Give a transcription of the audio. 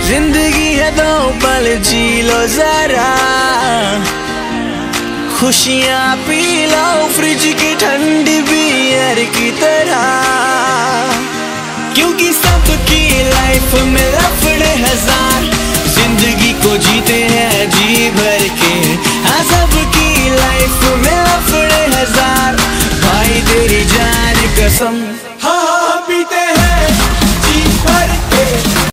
जिंदगी है दो पल जी लो जरा, खुशियाँ पी लो फ्रिज की ठंडी बियर की तरह, क्योंकि सबकी लाइफ